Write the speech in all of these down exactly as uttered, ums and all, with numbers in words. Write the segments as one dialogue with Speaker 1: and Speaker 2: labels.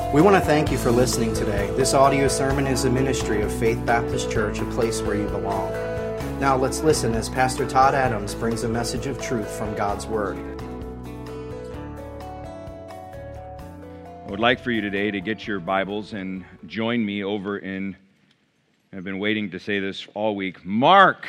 Speaker 1: We want to thank you for listening today. This audio sermon is a ministry of Faith Baptist Church, a place where you belong. Now let's listen as Pastor Todd Adams brings a message of truth from God's Word.
Speaker 2: I would like for you today to get your Bibles and join me over in, I've been waiting to say this all week, Mark.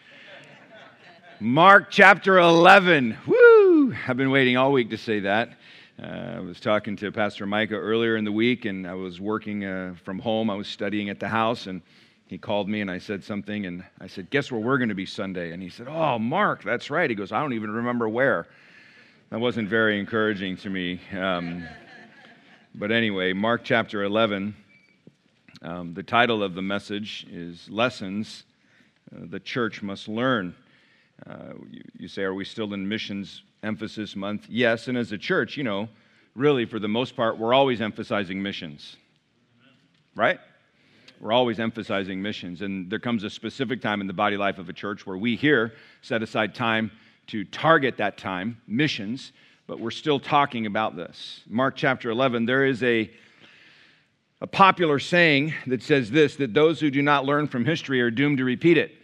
Speaker 2: Mark chapter eleven. Woo! I've been waiting all week to say that. Uh, I was talking to Pastor Micah earlier in the week, and I was working uh, from home. I was studying at the house, and he called me, and I said something, and I said, guess where we're going to be Sunday? And he said, oh, Mark, that's right. He goes, I don't even remember where. That wasn't very encouraging to me. Um, but anyway, Mark chapter eleven, um, the title of the message is Lessons uh, the Church Must Learn. Uh, you, you say, are we still in missions emphasis month? Yes, and as a church, you know, really for the most part, we're always emphasizing missions, right? We're always emphasizing missions, and there comes a specific time in the body life of a church where we here set aside time to target that time, missions, but we're still talking about this. Mark chapter eleven, there is a, a popular saying that says this, that those who do not learn from history are doomed to repeat it.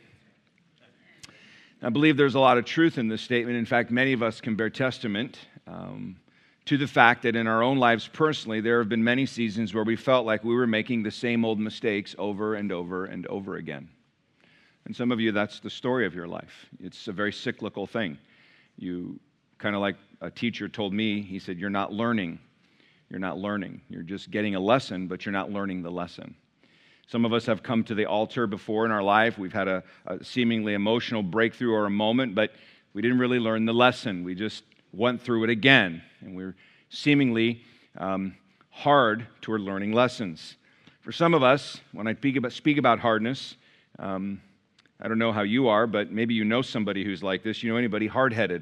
Speaker 2: I believe there's a lot of truth in this statement. In fact, many of us can bear testament um, to the fact that in our own lives personally, there have been many seasons where we felt like we were making the same old mistakes over and over and over again. And some of you, that's the story of your life. It's a very cyclical thing. You, kind of like a teacher told me, he said, you're not learning. You're not learning. You're just getting a lesson, but you're not learning the lesson. Some of us have come to the altar before in our life. We've had a, a seemingly emotional breakthrough or a moment, but we didn't really learn the lesson. We just went through it again, and we're seemingly um, hard toward learning lessons. For some of us, when I speak about, speak about hardness, um, I don't know how you are, but maybe you know somebody who's like this. You know anybody hard-headed?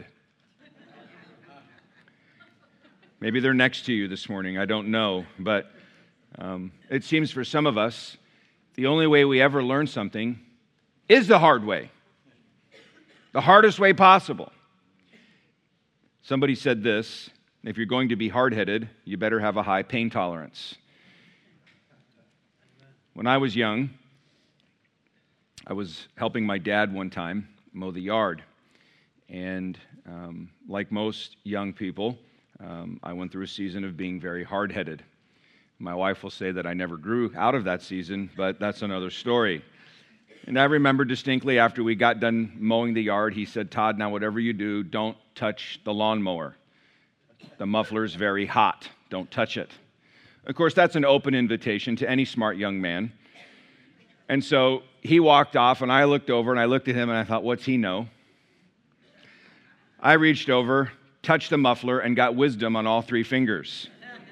Speaker 2: Maybe they're next to you this morning. I don't know, but um, it seems for some of us, the only way we ever learn something is the hard way, the hardest way possible. Somebody said this, if you're going to be hard-headed, you better have a high pain tolerance. When I was young, I was helping my dad one time mow the yard, and um, like most young people, um, I went through a season of being very hard-headed. My wife will say that I never grew out of that season, but that's another story. And I remember distinctly after we got done mowing the yard, he said, Todd, now whatever you do, don't touch the lawnmower. The muffler's very hot. Don't touch it. Of course, that's an open invitation to any smart young man. And so he walked off, and I looked over, and I looked at him, and I thought, what's he know? I reached over, touched the muffler, and got wisdom on all three fingers.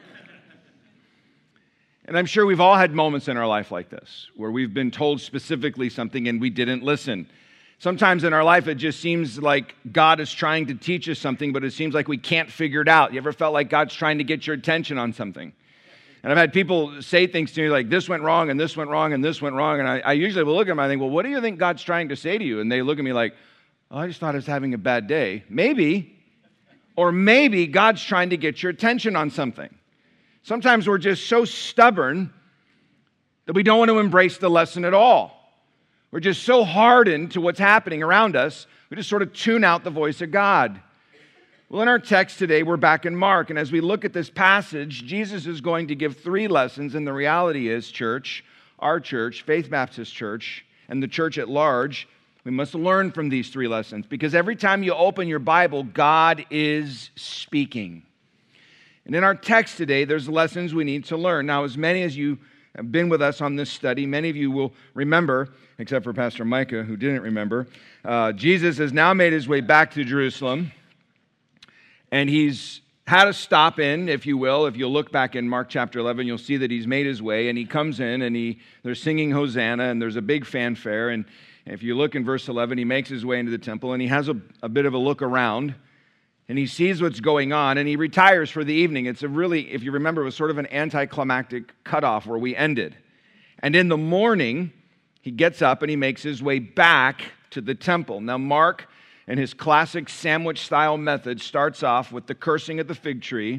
Speaker 2: And I'm sure we've all had moments in our life like this, where we've been told specifically something and we didn't listen. Sometimes in our life, it just seems like God is trying to teach us something, but it seems like we can't figure it out. You ever felt like God's trying to get your attention on something? And I've had people say things to me like, this went wrong, and this went wrong, and this went wrong. And I, I usually will look at them and I think, well, what do you think God's trying to say to you? And they look at me like, oh, I just thought I was having a bad day. Maybe, or maybe God's trying to get your attention on something. Sometimes we're just so stubborn that we don't want to embrace the lesson at all. We're just so hardened to what's happening around us, we just sort of tune out the voice of God. Well, in our text today, we're back in Mark, and as we look at this passage, Jesus is going to give three lessons, and the reality is, church, our church, Faith Baptist Church, and the church at large, we must learn from these three lessons, because every time you open your Bible, God is speaking. And in our text today, there's lessons we need to learn. Now, as many as you have been with us on this study, many of you will remember, except for Pastor Micah, who didn't remember, uh, Jesus has now made his way back to Jerusalem, and he's had a stop in, if you will. If you'll look back in Mark chapter eleven, you'll see that he's made his way, and he comes in, and he they're singing Hosanna, and there's a big fanfare, and if you look in verse eleven, he makes his way into the temple, and he has a, a bit of a look around, and he sees what's going on, and he retires for the evening. It's a really, if you remember, it was sort of an anticlimactic cutoff where we ended. And in the morning, he gets up and he makes his way back to the temple. Now, Mark, in his classic sandwich-style method, starts off with the cursing of the fig tree,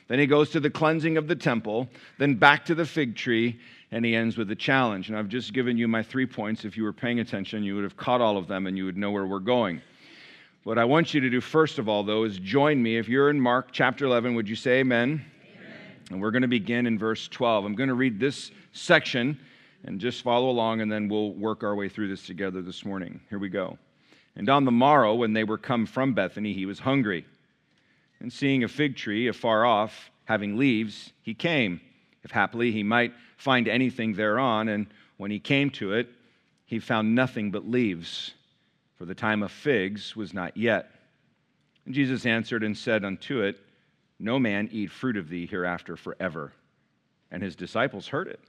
Speaker 2: Then he goes to the cleansing of the temple, then back to the fig tree, and he ends with a challenge. And I've just given you my three points. If you were paying attention, you would have caught all of them and you would know where we're going. What I want you to do first of all, though, is join me. If you're in Mark chapter eleven, would you say amen? Amen. And we're going to begin in verse twelve. I'm going to read this section and just follow along, and then we'll work our way through this together this morning. Here we go. And on the morrow, when they were come from Bethany, he was hungry. And seeing a fig tree afar off, having leaves, he came, if haply he might find anything thereon. And when he came to it, he found nothing but leaves, for the time of figs was not yet. And Jesus answered and said unto it, No man eat fruit of thee hereafter forever. And his disciples heard it.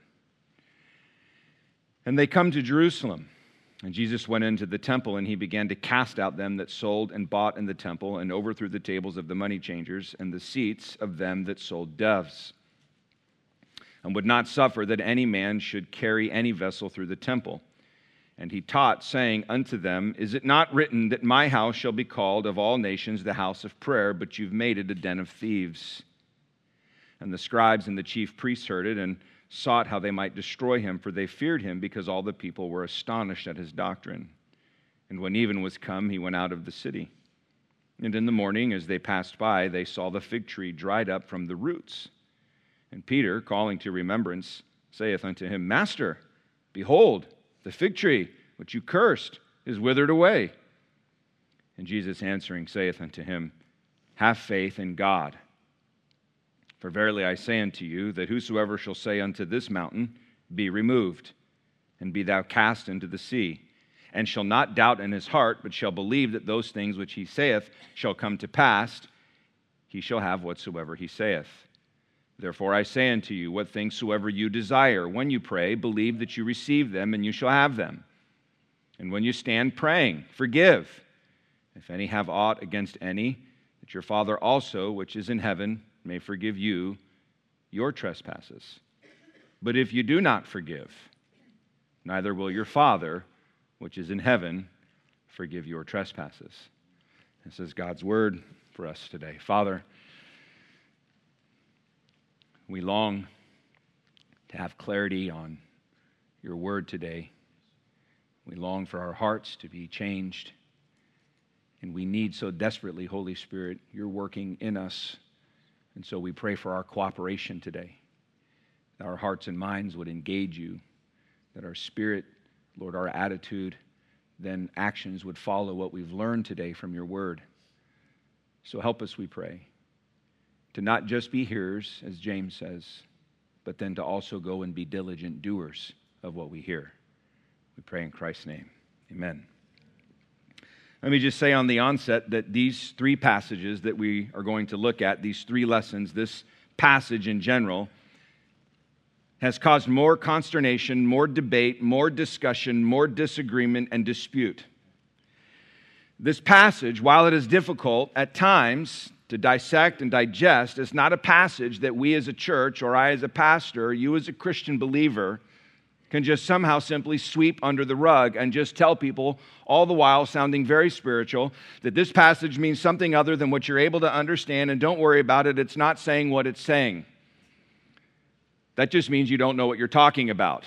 Speaker 2: And they come to Jerusalem. And Jesus went into the temple, and he began to cast out them that sold and bought in the temple, and overthrew the tables of the money changers, and the seats of them that sold doves, and would not suffer that any man should carry any vessel through the temple. And he taught, saying unto them, Is it not written that my house shall be called of all nations the house of prayer, but you've made it a den of thieves? And the scribes and the chief priests heard it, and sought how they might destroy him, for they feared him, because all the people were astonished at his doctrine. And when even was come, he went out of the city. And in the morning, as they passed by, they saw the fig tree dried up from the roots. And Peter, calling to remembrance, saith unto him, Master, behold, the fig tree, which you cursed, is withered away. And Jesus answering saith unto him, Have faith in God. For verily I say unto you, that whosoever shall say unto this mountain, Be removed, and be thou cast into the sea, and shall not doubt in his heart, but shall believe that those things which he saith shall come to pass, he shall have whatsoever he saith. Therefore I say unto you, what things soever you desire, when you pray, believe that you receive them, and you shall have them. And when you stand praying, forgive, if any have aught against any, that your Father also, which is in heaven, may forgive you your trespasses. But if you do not forgive, neither will your Father, which is in heaven, forgive your trespasses. This is God's word for us today. Father, we long to have clarity on your word today. We long for our hearts to be changed. And we need so desperately, Holy Spirit, you're working in us. And so we pray for our cooperation today, that our hearts and minds would engage you, that our spirit, Lord, our attitude, then actions would follow what we've learned today from your word. So help us, we pray, to not just be hearers, as James says, but then to also go and be diligent doers of what we hear. We pray in Christ's name. Amen. Let me just say on the onset that these three passages that we are going to look at, these three lessons, this passage in general, has caused more consternation, more debate, more discussion, more disagreement and dispute. This passage, while it is difficult at times to dissect and digest, is not a passage that we as a church, or I as a pastor, or you as a Christian believer, can just somehow simply sweep under the rug and just tell people, all the while sounding very spiritual, that this passage means something other than what you're able to understand, and don't worry about it, it's not saying what it's saying. That just means you don't know what you're talking about.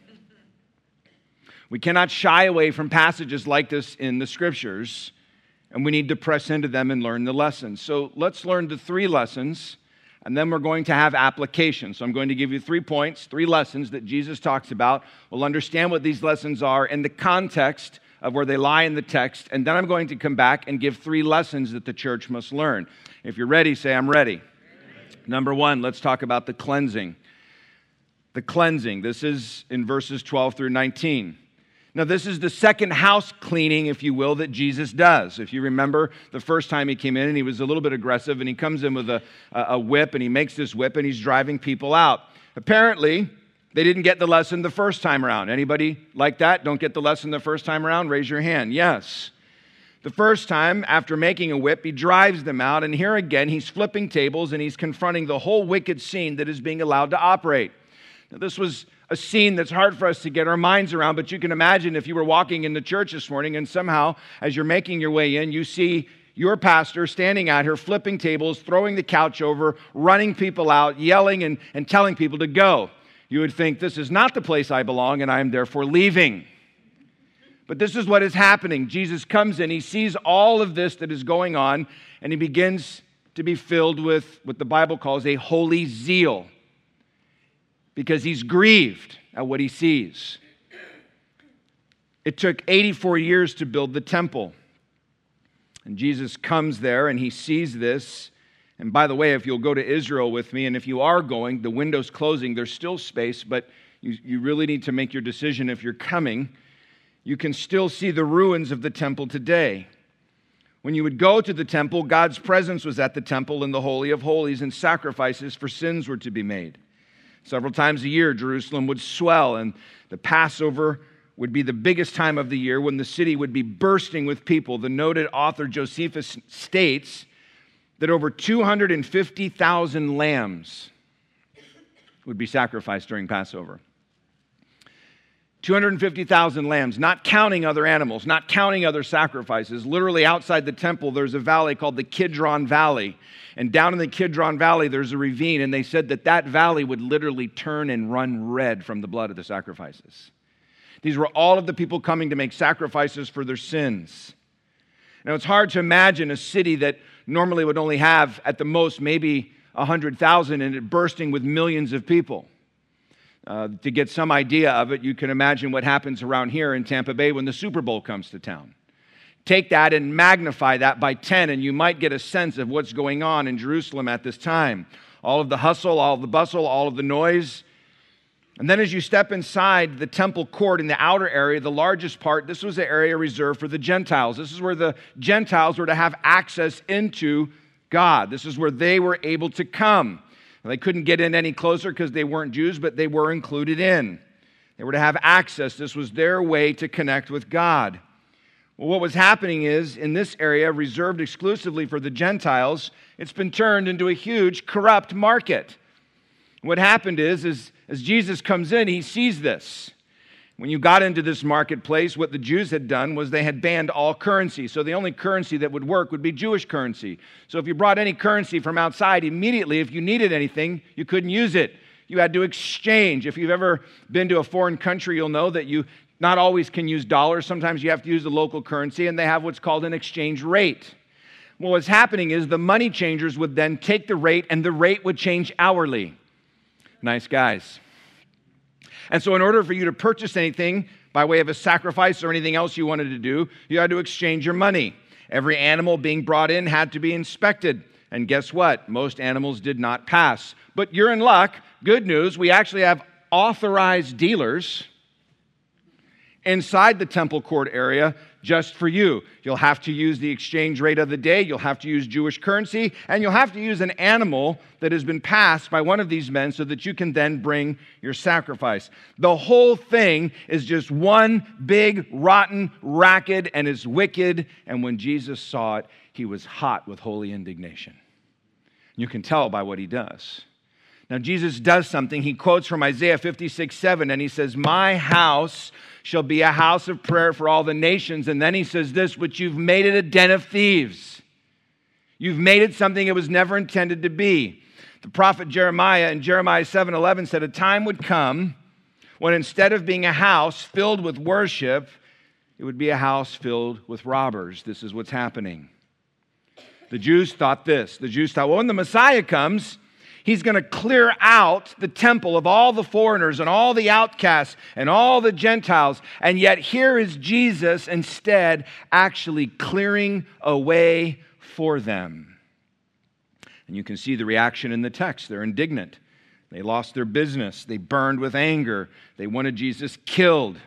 Speaker 2: We cannot shy away from passages like this in the Scriptures, and we need to press into them and learn the lessons. So let's learn the three lessons, and then we're going to have application. So I'm going to give you three points, three lessons that Jesus talks about. We'll understand what these lessons are in the context of where they lie in the text, and then I'm going to come back and give three lessons that the church must learn. If you're ready, say, I'm ready. Number one, let's talk about the cleansing. The cleansing. This is in verses twelve through nineteen. Now, this is the second house cleaning, if you will, that Jesus does. If you remember, the first time he came in, and he was a little bit aggressive, and he comes in with a, a whip, and he makes this whip, and he's driving people out. Apparently, they didn't get the lesson the first time around. Anybody like that? Don't get the lesson the first time around? Raise your hand. Yes. The first time, after making a whip, he drives them out, and here again, he's flipping tables, and he's confronting the whole wicked scene that is being allowed to operate. Now, this was a scene that's hard for us to get our minds around, but you can imagine if you were walking in the church this morning and somehow, as you're making your way in, you see your pastor standing out here, flipping tables, throwing the couch over, running people out, yelling and, and telling people to go. You would think, this is not the place I belong, and I am therefore leaving. But this is what is happening. Jesus comes in, he sees all of this that is going on, and he begins to be filled with what the Bible calls a holy zeal, because he's grieved at what he sees. It took eighty-four years to build the temple. And Jesus comes there and he sees this. And by the way, if you'll go to Israel with me, and if you are going, the window's closing, there's still space, but you, you really need to make your decision if you're coming. You can still see the ruins of the temple today. When you would go to the temple, God's presence was at the temple in the Holy of Holies, and sacrifices for sins were to be made. Several times a year, Jerusalem would swell, and the Passover would be the biggest time of the year when the city would be bursting with people. The noted author Josephus states that over two hundred fifty thousand lambs would be sacrificed during Passover. two hundred fifty thousand lambs, not counting other animals, not counting other sacrifices. Literally outside the temple, there's a valley called the Kidron Valley. And down in the Kidron Valley, there's a ravine, and they said that that valley would literally turn and run red from the blood of the sacrifices. These were all of the people coming to make sacrifices for their sins. Now, it's hard to imagine a city that normally would only have, at the most, maybe one hundred thousand, and it bursting with millions of people. Uh, to get some idea of it, you can imagine what happens around here in Tampa Bay when the Super Bowl comes to town. Take that and magnify that by ten, and you might get a sense of what's going on in Jerusalem at this time. All of the hustle, all of the bustle, all of the noise. And then as you step inside the temple court in the outer area, the largest part, this was the area reserved for the Gentiles. This is where the Gentiles were to have access into God. This is where they were able to come. Now, they couldn't get in any closer because they weren't Jews, but they were included in. They were to have access. This was their way to connect with God. Well, what was happening is, in this area, reserved exclusively for the Gentiles, it's been turned into a huge corrupt market. What happened is, is as Jesus comes in, he sees this. When you got into this marketplace, what the Jews had done was they had banned all currency. So the only currency that would work would be Jewish currency. So if you brought any currency from outside, immediately, if you needed anything, you couldn't use it. You had to exchange. If you've ever been to a foreign country, you'll know that you not always can use dollars. Sometimes you have to use the local currency, and they have what's called an exchange rate. Well, what's happening is the money changers would then take the rate, and the rate would change hourly. Nice guys. And so in order for you to purchase anything by way of a sacrifice or anything else you wanted to do, you had to exchange your money. Every animal being brought in had to be inspected. And guess what? Most animals did not pass. But you're in luck. Good news, we actually have authorized dealers inside the temple court area just for you. You'll have to use the exchange rate of the day, you'll have to use Jewish currency, and you'll have to use an animal that has been passed by one of these men so that you can then bring your sacrifice. The whole thing is just one big, rotten racket and is wicked, and when Jesus saw it, he was hot with holy indignation. You can tell by what he does. Now, Jesus does something. He quotes from Isaiah fifty-six seven, and he says, "My house shall be a house of prayer for all the nations." And then he says this, "But you've made it a den of thieves." You've made it something it was never intended to be. The prophet Jeremiah in Jeremiah seven eleven said, "A time would come when instead of being a house filled with worship, it would be a house filled with robbers." This is what's happening. The Jews thought this. The Jews thought, well, when the Messiah comes, he's going to clear out the temple of all the foreigners and all the outcasts and all the Gentiles. And yet here is Jesus instead actually clearing a way for them. And you can see the reaction in the text. They're indignant. They lost their business. They burned with anger. They wanted Jesus killed.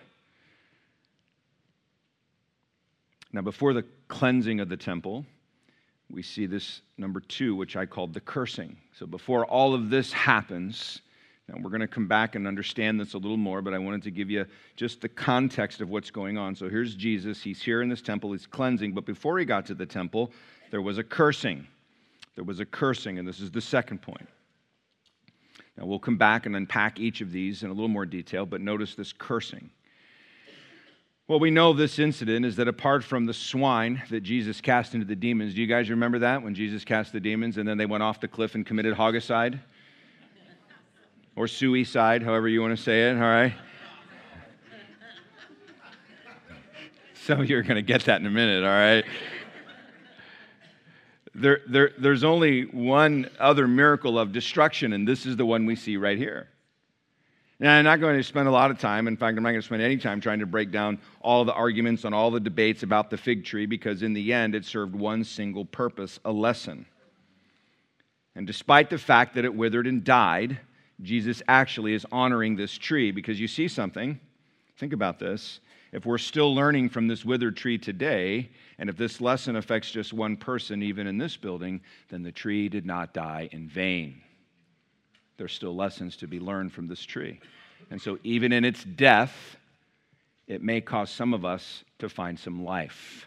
Speaker 2: Now, before the cleansing of the temple, we see this number two, which I called the cursing. So before all of this happens, now we're going to come back and understand this a little more, but I wanted to give you just the context of what's going on. So here's Jesus. He's here in this temple. He's cleansing. But before he got to the temple, there was a cursing. There was a cursing, and this is the second point. Now we'll come back and unpack each of these in a little more detail, but notice this cursing. What we know of this incident is that apart from the swine that Jesus cast into the demons, do you guys remember that, when Jesus cast the demons and then they went off the cliff and committed hogicide? Or suicide, however you want to say it, all right? Some of you are going to get that in a minute, all right? There, there, there's only one other miracle of destruction, and this is the one we see right here. Now, I'm not going to spend a lot of time. In fact, I'm not going to spend any time trying to break down all the arguments on all the debates about the fig tree, because in the end, it served one single purpose, a lesson. And despite the fact that it withered and died, Jesus actually is honoring this tree, because you see something. Think about this. If we're still learning from this withered tree today, and if this lesson affects just one person, even in this building, then the tree did not die in vain. There's still lessons to be learned from this tree. And so even in its death, it may cause some of us to find some life.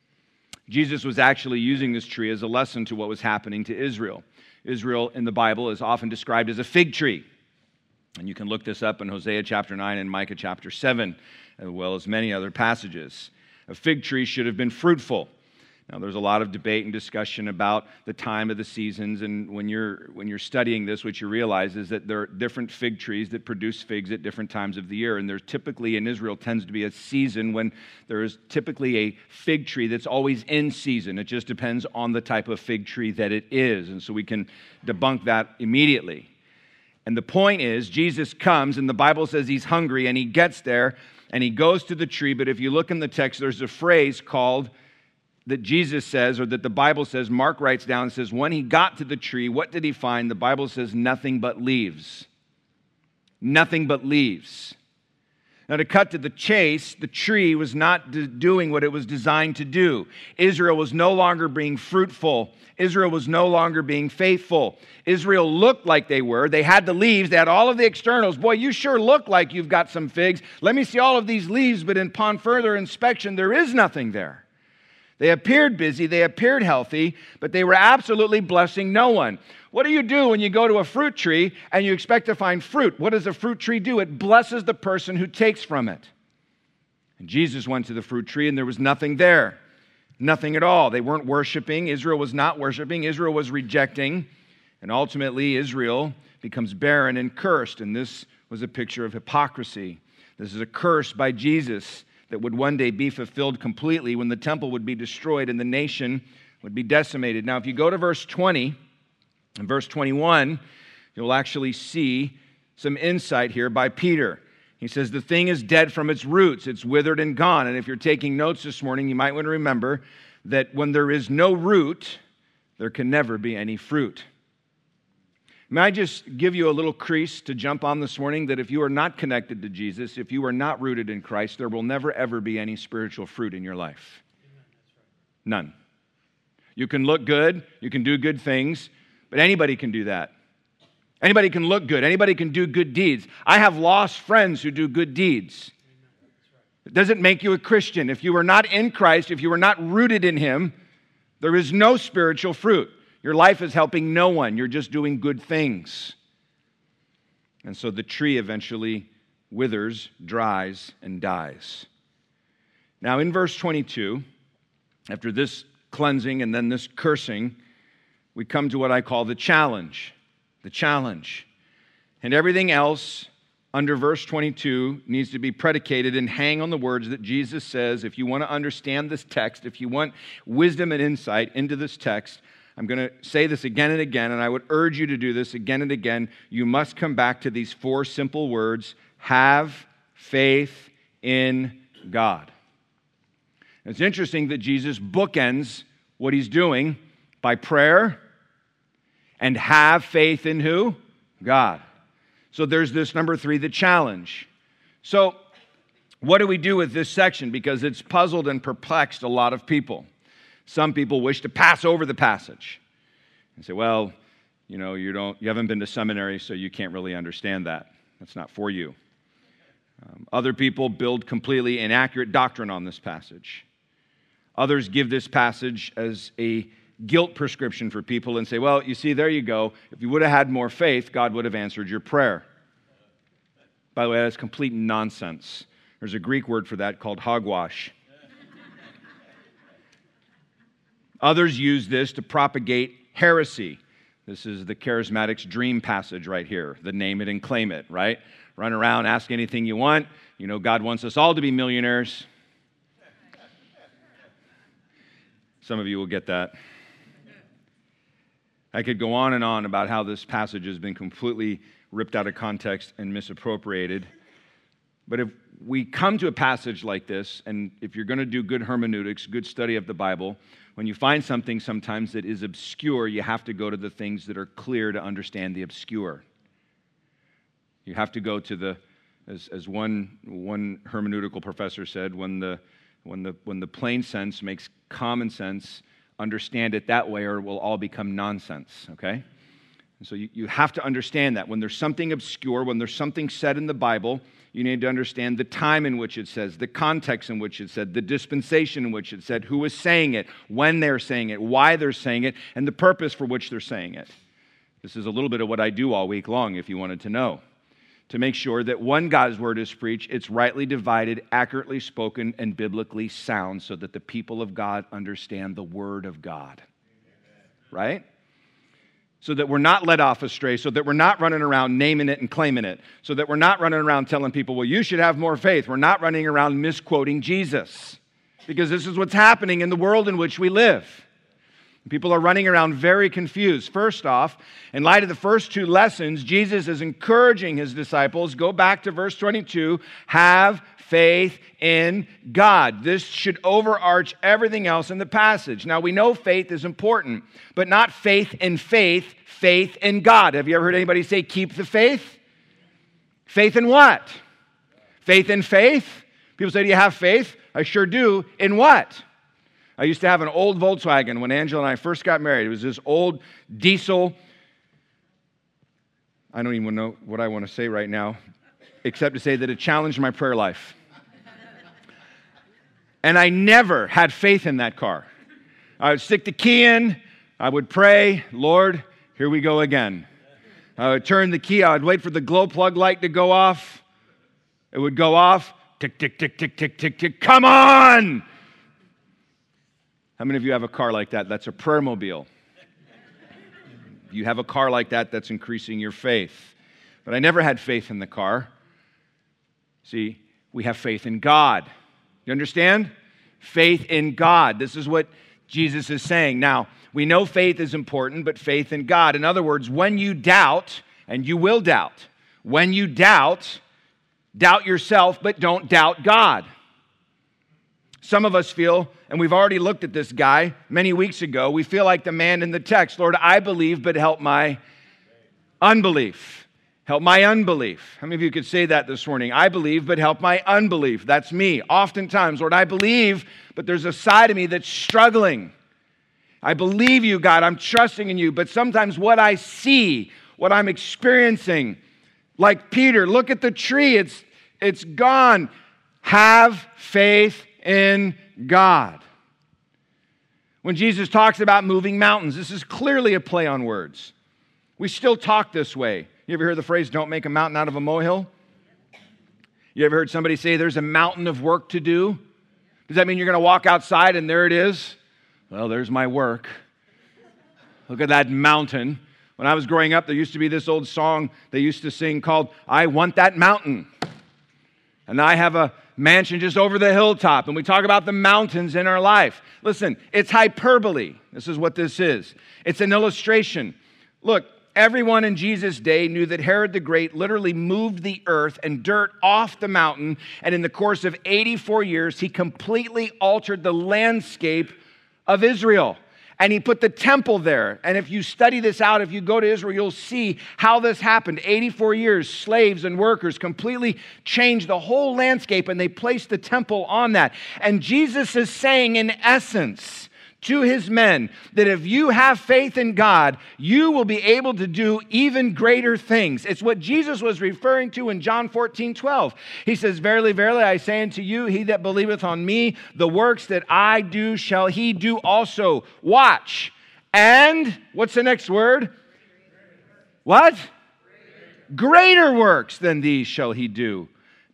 Speaker 2: Jesus was actually using this tree as a lesson to what was happening to Israel. Israel in the Bible is often described as a fig tree. And you can look this up in Hosea chapter nine and Micah chapter seven, as well as many other passages. A fig tree should have been fruitful. Now, there's a lot of debate and discussion about the time of the seasons, and when you're when you're studying this, what you realize is that there are different fig trees that produce figs at different times of the year, and there's typically, in Israel, tends to be a season when there is typically a fig tree that's always in season. It just depends on the type of fig tree that it is, and so we can debunk that immediately. And the point is, Jesus comes, and the Bible says he's hungry, and he gets there, and he goes to the tree, but if you look in the text, there's a phrase called that Jesus says, or that the Bible says, Mark writes down, says, when he got to the tree, what did he find? The Bible says nothing but leaves. Nothing but leaves. Now, to cut to the chase, the tree was not d- doing what it was designed to do. Israel was no longer being fruitful. Israel was no longer being faithful. Israel looked like they were. They had the leaves. They had all of the externals. Boy, you sure look like you've got some figs. Let me see all of these leaves, but upon further inspection, there is nothing there. They appeared busy, they appeared healthy, but they were absolutely blessing no one. What do you do when you go to a fruit tree and you expect to find fruit? What does a fruit tree do? It blesses the person who takes from it. And Jesus went to the fruit tree and there was nothing there. Nothing at all. They weren't worshiping. Israel was not worshiping. Israel was rejecting. And ultimately, Israel becomes barren and cursed. And this was a picture of hypocrisy. This is a curse by Jesus that would one day be fulfilled completely when the temple would be destroyed and the nation would be decimated. Now, if you go to verse twenty and verse twenty-one, you'll actually see some insight here by Peter. He says, the thing is dead from its roots. It's withered and gone. And if you're taking notes this morning, you might want to remember that when there is no root, there can never be any fruit. May I just give you a little crease to jump on this morning, that if you are not connected to Jesus, if you are not rooted in Christ, there will never, ever be any spiritual fruit in your life. None. You can look good, you can do good things, but anybody can do that. Anybody can look good. Anybody can do good deeds. I have lost friends who do good deeds. It doesn't make you a Christian. If you are not in Christ, if you are not rooted in Him, there is no spiritual fruit. Your life is helping no one. You're just doing good things. And so the tree eventually withers, dries, and dies. Now in verse twenty-two, after this cleansing and then this cursing, we come to what I call the challenge. The challenge. And everything else under verse twenty-two needs to be predicated and hang on the words that Jesus says. If you want to understand this text, if you want wisdom and insight into this text, I'm going to say this again and again, and I would urge you to do this again and again. You must come back to these four simple words: have faith in God. It's interesting that Jesus bookends what he's doing by prayer and have faith in who? God. So there's this number three, the challenge. So what do we do with this section? Because it's puzzled and perplexed a lot of people. Some people wish to pass over the passage and say, well, you know, you don't, you haven't been to seminary, so you can't really understand that. That's not for you. Um, other people build completely inaccurate doctrine on this passage. Others give this passage as a guilt prescription for people and say, well, you see, there you go. If you would have had more faith, God would have answered your prayer. By the way, that's complete nonsense. There's a Greek word for that called hogwash. Others use this to propagate heresy. This is the charismatics' dream passage right here, the name it and claim it, right? Run around, ask anything you want. You know, God wants us all to be millionaires. Some of you will get that. I could go on and on about how this passage has been completely ripped out of context and misappropriated. But if we come to a passage like this, and if you're going to do good hermeneutics, good study of the Bible, when you find something sometimes that is obscure, you have to go to the things that are clear to understand the obscure. You have to go to the, as, as one, one hermeneutical professor said, when the, when, the, when the plain sense makes common sense, understand it that way or it will all become nonsense, okay? And so you, you have to understand that. When there's something obscure, when there's something said in the Bible, you need to understand the time in which it says, the context in which it said, the dispensation in which it said, who is saying it, when they're saying it, why they're saying it, and the purpose for which they're saying it. This is a little bit of what I do all week long, if you wanted to know. To make sure that when God's word is preached, it's rightly divided, accurately spoken, and biblically sound so that the people of God understand the word of God. Right? So that we're not led off astray, so that we're not running around naming it and claiming it, so that we're not running around telling people, well, you should have more faith. We're not running around misquoting Jesus, because this is what's happening in the world in which we live. People are running around very confused. First off, in light of the first two lessons, Jesus is encouraging his disciples, go back to verse twenty-two, have faith in God. This should overarch everything else in the passage. Now, we know faith is important, but not faith in faith, faith in God. Have you ever heard anybody say, keep the faith? Faith in what? Faith in faith? People say, do you have faith? I sure do. In what? I used to have an old Volkswagen when Angela and I first got married. It was this old diesel. I don't even know what I want to say right now, except to say that it challenged my prayer life. And I never had faith in that car. I would stick the key in. I would pray, Lord, here we go again. I would turn the key. I would wait for the glow plug light to go off. It would go off. Tick, tick, tick, tick, tick, tick, tick. Come on! How many of you have a car like that? That's a prayer mobile. You have a car like that, that's increasing your faith. But I never had faith in the car. See, we have faith in God. You understand? Faith in God. This is what Jesus is saying. Now, we know faith is important, but faith in God. In other words, when you doubt, and you will doubt, when you doubt, doubt yourself, but don't doubt God. Some of us feel, and we've already looked at this guy many weeks ago, we feel like the man in the text, Lord, I believe, but help my unbelief. Help my unbelief. How many of you could say that this morning? I believe, but help my unbelief. That's me. Oftentimes, Lord, I believe, but there's a side of me that's struggling. I believe you, God. I'm trusting in you. But sometimes what I see, what I'm experiencing, like Peter, look at the tree. It's, it's gone. Have faith in God. When Jesus talks about moving mountains, this is clearly a play on words. We still talk this way. You ever heard the phrase, don't make a mountain out of a molehill? You ever heard somebody say there's a mountain of work to do? Does that mean you're going to walk outside and there it is? Well, there's my work. Look at that mountain. When I was growing up, there used to be this old song they used to sing called, I Want That Mountain. And I have a mansion just over the hilltop, and we talk about the mountains in our life. Listen, it's hyperbole. This is what this is. It's an illustration. Look, everyone in Jesus' day knew that Herod the Great literally moved the earth and dirt off the mountain, and in the course of eighty-four years, he completely altered the landscape of Israel. And he put the temple there. And if you study this out, if you go to Israel, you'll see how this happened. eighty-four years, slaves and workers completely changed the whole landscape, and they placed the temple on that. And Jesus is saying, in essence, to his men, that if you have faith in God, you will be able to do even greater things. It's what Jesus was referring to in John fourteen twelve. He says, verily, verily, I say unto you, he that believeth on me, the works that I do shall he do also. Watch. And, what's the next word? What? Greater works than these shall he do,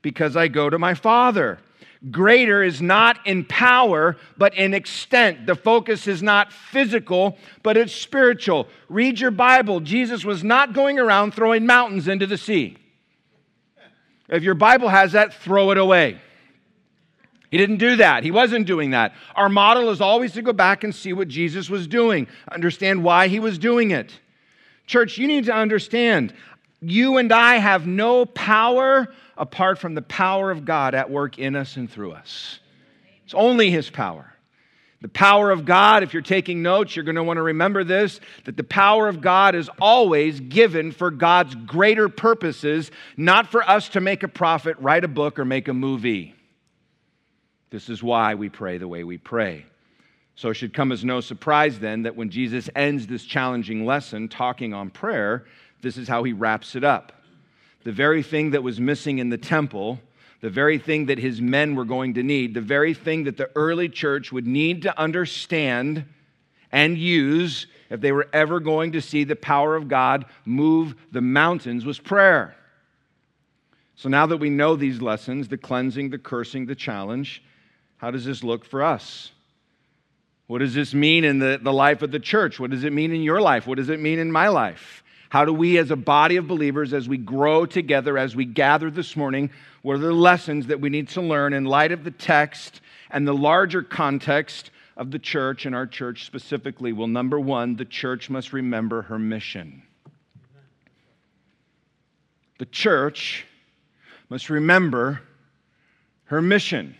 Speaker 2: because I go to my Father. Greater is not in power, but in extent. The focus is not physical, but it's spiritual. Read your Bible. Jesus was not going around throwing mountains into the sea. If your Bible has that, throw it away. He didn't do that. He wasn't doing that. Our model is always to go back and see what Jesus was doing, understand why he was doing it. Church, you need to understand, you and I have no power apart from the power of God at work in us and through us. It's only his power. The power of God, if you're taking notes, you're going to want to remember this, that the power of God is always given for God's greater purposes, not for us to make a profit, write a book, or make a movie. This is why we pray the way we pray. So it should come as no surprise then that when Jesus ends this challenging lesson talking on prayer, this is how he wraps it up. The very thing that was missing in the temple, the very thing that his men were going to need, the very thing that the early church would need to understand and use if they were ever going to see the power of God move the mountains, was prayer. So now that we know these lessons, the cleansing, the cursing, the challenge, how does this look for us? What does this mean in the, the life of the church? What does it mean in your life? What does it mean in my life? How do we as a body of believers, as we grow together, as we gather this morning, what are the lessons that we need to learn in light of the text and the larger context of the church and our church specifically? Well, number one, the church must remember her mission. The church must remember her mission.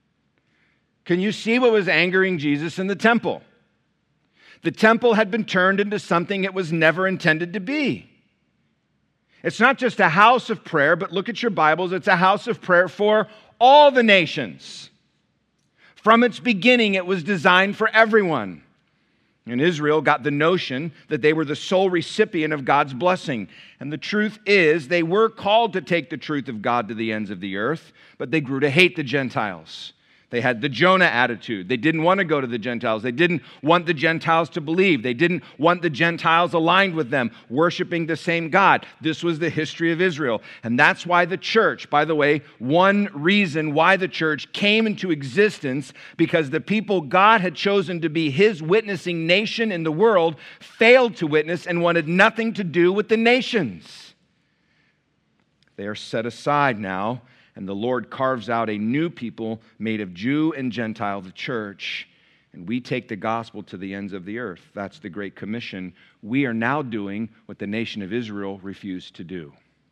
Speaker 2: Can you see what was angering Jesus in the temple? The temple had been turned into something it was never intended to be. It's not just a house of prayer, but look at your Bibles, it's a house of prayer for all the nations. From its beginning, it was designed for everyone. And Israel got the notion that they were the sole recipient of God's blessing. And the truth is, they were called to take the truth of God to the ends of the earth, but they grew to hate the Gentiles. They had the Jonah attitude. They didn't want to go to the Gentiles. They didn't want the Gentiles to believe. They didn't want the Gentiles aligned with them, worshiping the same God. This was the history of Israel. And that's why the church, by the way, one reason why the church came into existence, because the people God had chosen to be his witnessing nation in the world failed to witness and wanted nothing to do with the nations. They are set aside now. And the Lord carves out a new people made of Jew and Gentile, the church. And we take the gospel to the ends of the earth. That's the Great Commission. We are now doing what the nation of Israel refused to do.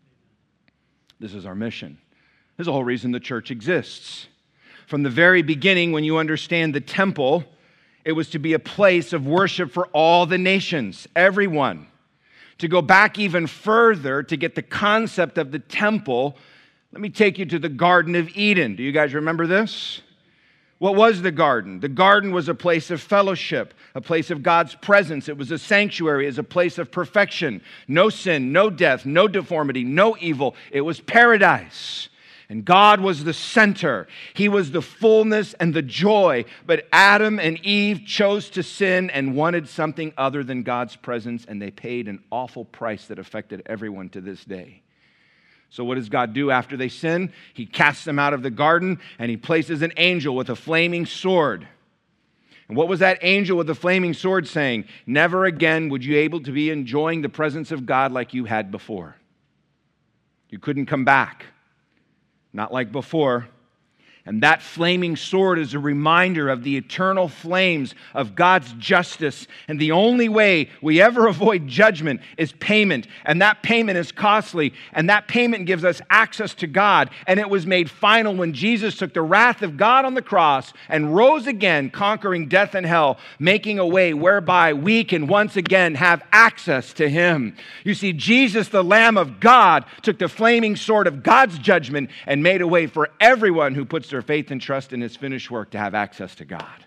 Speaker 2: This is our mission. This is the whole reason the church exists. From the very beginning, when you understand the temple, it was to be a place of worship for all the nations, everyone. To go back even further to get the concept of the temple, let me take you to the Garden of Eden. Do you guys remember this? What was the garden? The garden was a place of fellowship, a place of God's presence. It was a sanctuary, it was a place of perfection. No sin, no death, no deformity, no evil. It was paradise. And God was the center. He was the fullness and the joy. But Adam and Eve chose to sin and wanted something other than God's presence, and they paid an awful price that affected everyone to this day. So what does God do after they sin? He casts them out of the garden, and he places an angel with a flaming sword. And what was that angel with the flaming sword saying? Never again would you be able to be enjoying the presence of God like you had before. You couldn't come back. Not like before. And that flaming sword is a reminder of the eternal flames of God's justice. And the only way we ever avoid judgment is payment. And that payment is costly. And that payment gives us access to God. And it was made final when Jesus took the wrath of God on the cross and rose again, conquering death and hell, making a way whereby we can once again have access to him. You see, Jesus, the Lamb of God, took the flaming sword of God's judgment and made a way for everyone who puts their faith and trust in his finished work to have access to God.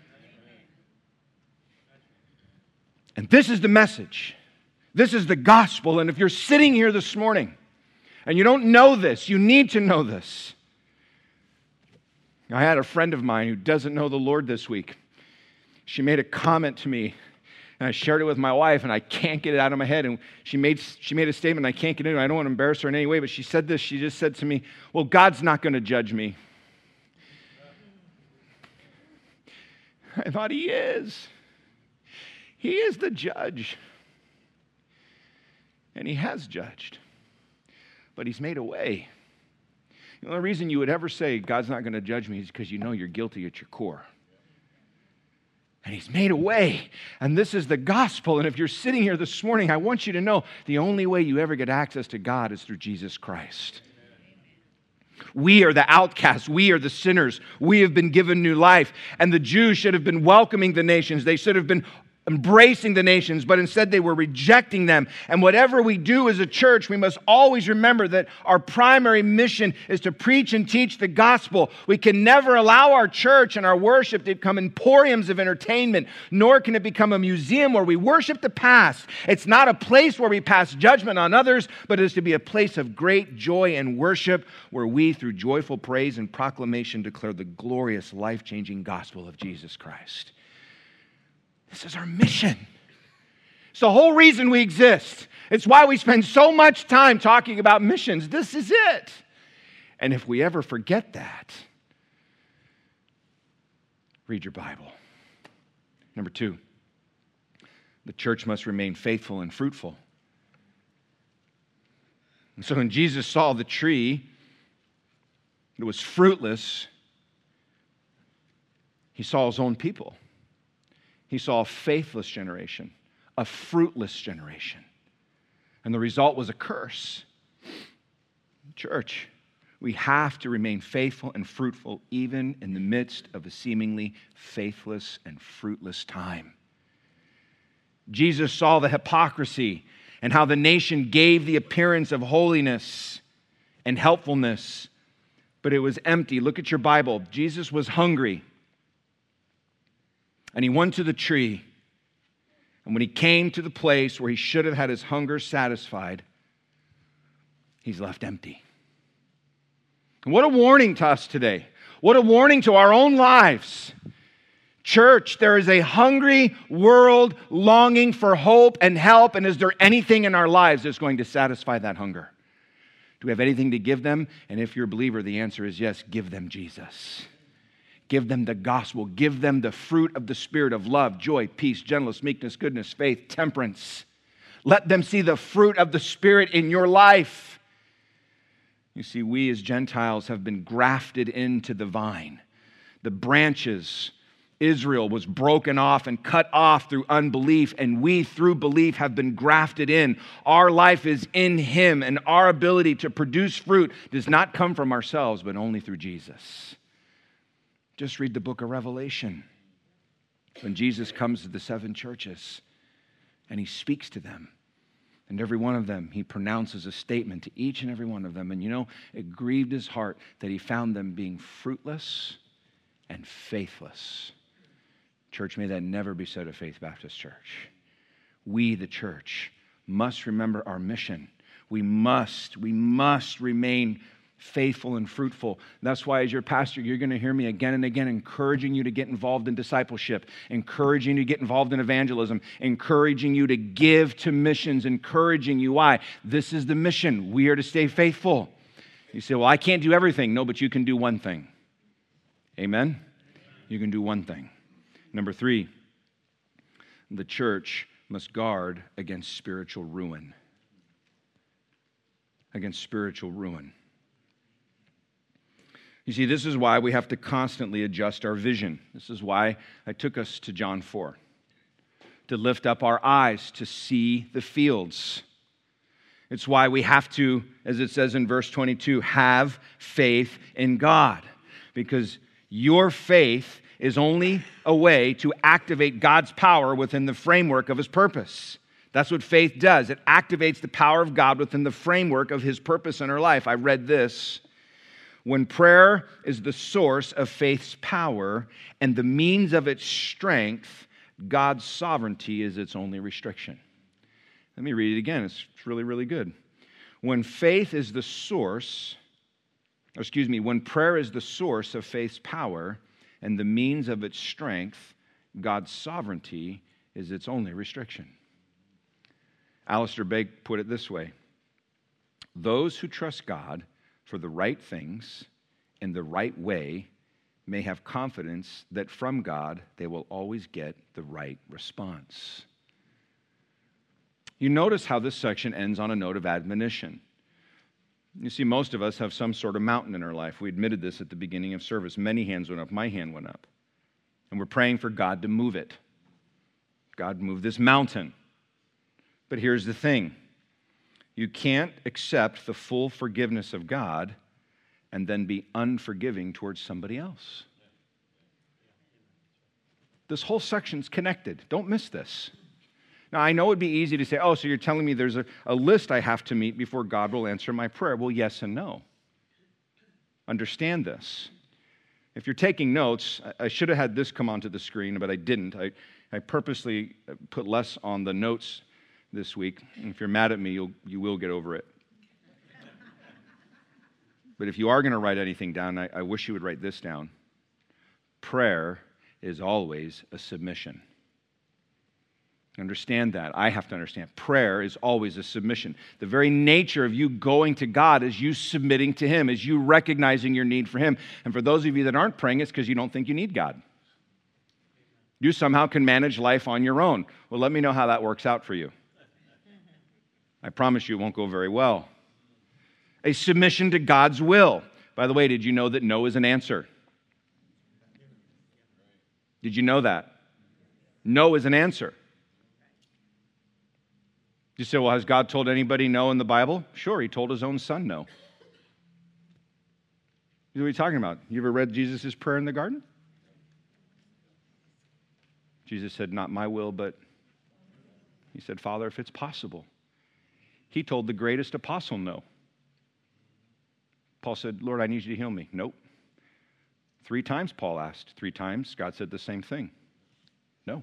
Speaker 2: And this is the message. This is the gospel. And if you're sitting here this morning and you don't know this, you need to know this. I had a friend of mine who doesn't know the Lord this week. She made a comment to me, And I shared it with my wife, and I can't get it out of my head. And she made, she made a statement, I can't get it. I don't want to embarrass her in any way, but she said this. She just said to me, well, God's not going to judge me. I thought, he is. He is the judge. And he has judged. But he's made a way. The only reason you would ever say God's not going to judge me is because you know you're guilty at your core. And he's made a way. And this is the gospel. And if you're sitting here this morning, I want you to know the only way you ever get access to God is through Jesus Christ. We are the outcasts. We are the sinners. We have been given new life. And the Jews should have been welcoming the nations. They should have been embracing the nations, but instead they were rejecting them. And whatever we do as a church, we must always remember that our primary mission is to preach and teach the gospel. We can never allow our church and our worship to become emporiums of entertainment, nor can it become a museum where we worship the past. It's not a place where we pass judgment on others, but it is to be a place of great joy and worship where we, through joyful praise and proclamation, declare the glorious, life-changing gospel of Jesus Christ. This is our mission. It's the whole reason we exist. It's why we spend so much time talking about missions. This is it. And if we ever forget that, read your Bible. Number two, the church must remain faithful and fruitful. And so when Jesus saw the tree that was fruitless, he saw his own people. He saw a faithless generation, a fruitless generation. And the result was a curse. Church, we have to remain faithful and fruitful even in the midst of a seemingly faithless and fruitless time. Jesus saw the hypocrisy and how the nation gave the appearance of holiness and helpfulness, but it was empty. Look at your Bible. Jesus was hungry. And he went to the tree. And when he came to the place where he should have had his hunger satisfied, he's left empty. And what a warning to us today. What a warning to our own lives. Church, there is a hungry world longing for hope and help. And is there anything in our lives that's going to satisfy that hunger? Do we have anything to give them? And if you're a believer, the answer is yes, give them Jesus. Give them the gospel. Give them the fruit of the Spirit of love, joy, peace, gentleness, meekness, goodness, faith, temperance. Let them see the fruit of the Spirit in your life. You see, we as Gentiles have been grafted into the vine. The branches, Israel was broken off and cut off through unbelief, and we, through belief, have been grafted in. Our life is in Him, and our ability to produce fruit does not come from ourselves, but only through Jesus. Just read the book of Revelation. When Jesus comes to the seven churches and he speaks to them, and every one of them, he pronounces a statement to each and every one of them. And you know, it grieved his heart that he found them being fruitless and faithless. Church, may that never be said of Faith Baptist Church. We, the church, must remember our mission. We must, we must remain faithful and fruitful. That's why as your pastor, you're going to hear me again and again encouraging you to get involved in discipleship, encouraging you to get involved in evangelism, encouraging you to give to missions, encouraging you. Why? This is the mission. We are to stay faithful. You say, well, I can't do everything. No, but you can do one thing. Amen? You can do one thing. Number three, the church must guard against spiritual ruin. Against spiritual ruin. You see, this is why we have to constantly adjust our vision. This is why I took us to John four, to lift up our eyes to see the fields. It's why we have to, as it says in verse twenty-two, have faith in God. Because your faith is only a way to activate God's power within the framework of His purpose. That's what faith does. It activates the power of God within the framework of His purpose in our life. I read this. When prayer is the source of faith's power and the means of its strength, God's sovereignty is its only restriction. Let me read it again. It's really, really good. When faith is the source, or excuse me, when prayer is the source of faith's power and the means of its strength, God's sovereignty is its only restriction. Alistair Begg put it this way: those who trust God for the right things in the right way may have confidence that from God they will always get the right response. You notice how this section ends on a note of admonition. You see, most of us have some sort of mountain in our life. We admitted this at the beginning of service. Many hands went up. My hand went up. And we're praying for God to move it. God, move this mountain. But here's the thing. You can't accept the full forgiveness of God and then be unforgiving towards somebody else. This whole section's connected. Don't miss this. Now, I know it'd be easy to say, oh, so you're telling me there's a, a list I have to meet before God will answer my prayer. Well, yes and no. Understand this. If you're taking notes, I should have had this come onto the screen, but I didn't. I, I purposely put less on the notes this week. And if you're mad at me, you'll, you will get over it. But if you are going to write anything down, I, I wish you would write this down. Prayer is always a submission. Understand that. I have to understand. Prayer is always a submission. The very nature of you going to God is you submitting to Him, is you recognizing your need for Him. And for those of you that aren't praying, it's because you don't think you need God. You somehow can manage life on your own. Well, let me know how that works out for you. I promise you it won't go very well. A submission to God's will. By the way, did you know that no is an answer? Did you know that? No is an answer. You say, well, has God told anybody no in the Bible? Sure, He told His own Son no. What are you talking about? You ever read Jesus' prayer in the garden? Jesus said, not my will, but He said, Father, if it's possible. He told the greatest apostle no. Paul said, Lord, I need you to heal me. Nope. Three times Paul asked. Three times God said the same thing. No.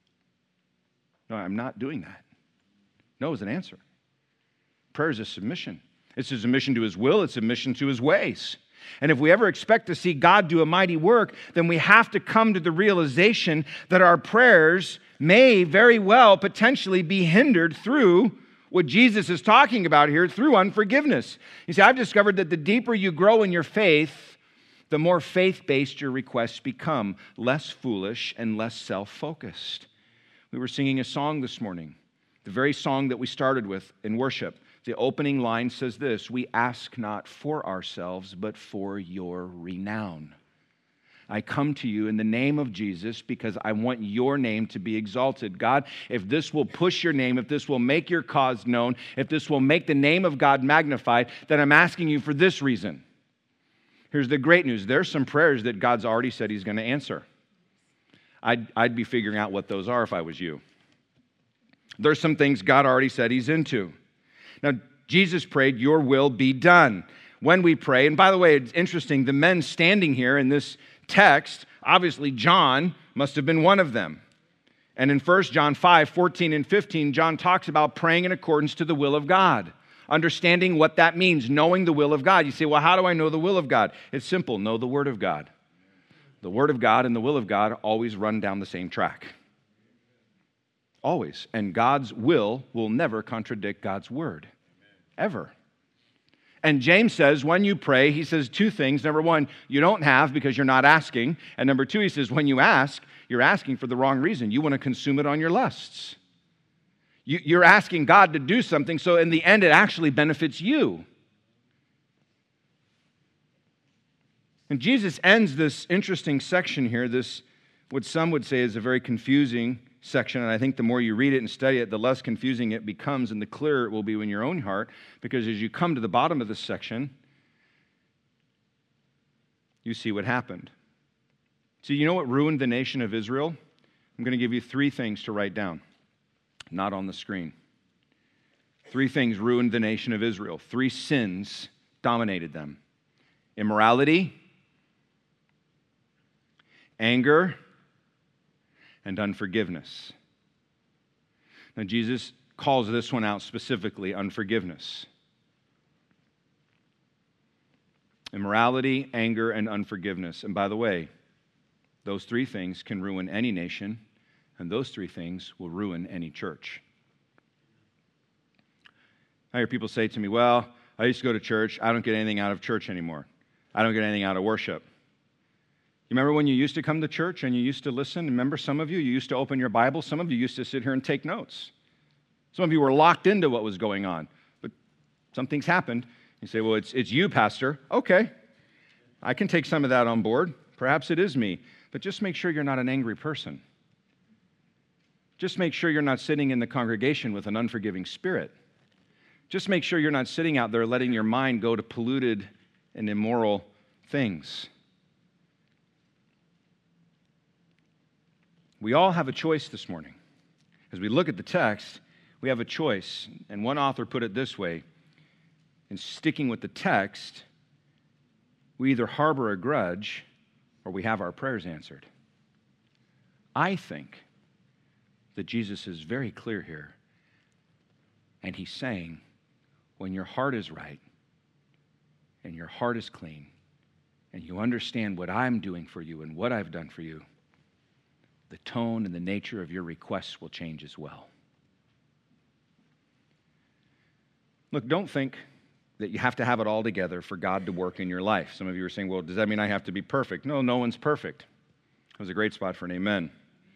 Speaker 2: No, I'm not doing that. No is an answer. Prayer is a submission. It's a submission to His will. It's a submission to His ways. And if we ever expect to see God do a mighty work, then we have to come to the realization that our prayers may very well potentially be hindered through what Jesus is talking about here, through unforgiveness. You see, I've discovered that the deeper you grow in your faith, the more faith-based your requests become, less foolish and less self-focused. We were singing a song this morning. The very song that we started with in worship, the opening line says this: we ask not for ourselves, but for your renown. I come to you in the name of Jesus because I want your name to be exalted. God, if this will push your name, if this will make your cause known, if this will make the name of God magnified, then I'm asking you for this reason. Here's the great news. There's some prayers that God's already said He's going to answer. I'd, I'd be figuring out what those are if I was you. There's some things God already said He's into. Now, Jesus prayed, your will be done. When we pray, and by the way, it's interesting, the men standing here in this text, obviously John must have been one of them. And in First John five, fourteen and fifteen, John talks about praying in accordance to the will of God. Understanding what that means, knowing the will of God. You say, well, how do I know the will of God? It's simple, know the Word of God. The Word of God and the will of God always run down the same track. Always. And God's will will never contradict God's word. Ever. And James says, when you pray, he says two things. Number one, you don't have because you're not asking. And number two, he says, when you ask, you're asking for the wrong reason. You want to consume it on your lusts. You, you're asking God to do something, so in the end, it actually benefits you. And Jesus ends this interesting section here, this, what some would say is a very confusing section, and I think the more you read it and study it, the less confusing it becomes and the clearer it will be in your own heart, because as you come to the bottom of this section, you see what happened. So you know what ruined the nation of Israel? I'm going to give you three things to write down, not on the screen. Three things ruined the nation of Israel. Three sins dominated them. Immorality, anger, and unforgiveness. Now, Jesus calls this one out specifically, unforgiveness. Immorality, anger, and unforgiveness. And by the way, those three things can ruin any nation And those three things will ruin any church. I hear people say to me, well, I used to go to church. I don't get anything out of church anymore. I don't get anything out of worship. You remember when you used to come to church and you used to listen? Remember some of you, you used to open your Bible. Some of you used to sit here and take notes. Some of you were locked into what was going on. But something's happened. You say, well, it's, it's you, Pastor. Okay, I can take some of that on board. Perhaps it is me. But just make sure you're not an angry person. Just make sure you're not sitting in the congregation with an unforgiving spirit. Just make sure you're not sitting out there letting your mind go to polluted and immoral things. We all have a choice this morning. As we look at the text, we have a choice. And one author put it this way: in sticking with the text, we either harbor a grudge or we have our prayers answered. I think that Jesus is very clear here. And he's saying, when your heart is right and your heart is clean and you understand what I'm doing for you and what I've done for you, the tone and the nature of your requests will change as well. Look, don't think that you have to have it all together for God to work in your life. Some of you are saying, well, does that mean I have to be perfect? No, no one's perfect. That was a great spot for an amen.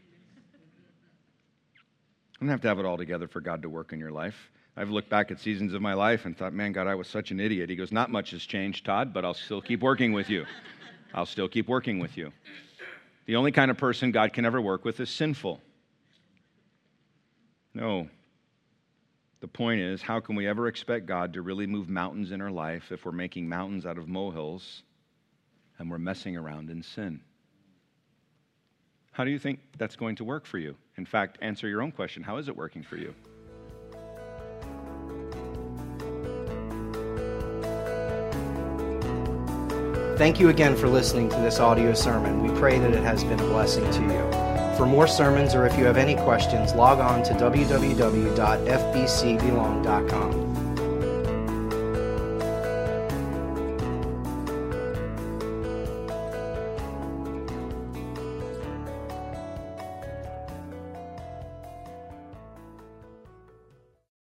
Speaker 2: I don't have to have it all together for God to work in your life. I've looked back at seasons of my life and thought, man, God, I was such an idiot. He goes, not much has changed, Todd, but I'll still keep working with you. I'll still keep working with you. The only kind of person God can ever work with is sinful. No. The point is, how can we ever expect God to really move mountains in our life if we're making mountains out of molehills and we're messing around in sin? How do you think that's going to work for you? In fact, answer your own question. How is it working for you?
Speaker 1: Thank you again for listening to this audio sermon. We pray that it has been a blessing to you. For more sermons, or if you have any questions, log on to w w w dot f b c belong dot com.